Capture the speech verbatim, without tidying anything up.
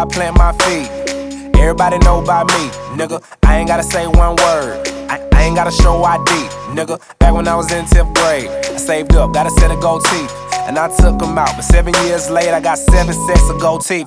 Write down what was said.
I plant my feet. Everybody know about me, nigga. I ain't gotta say one word. I, I ain't gotta show I D, nigga. Back when I was in tenth grade, I saved up, got a set of gold teeth, and I took them out. But seven years later, I got seven sets of gold teeth.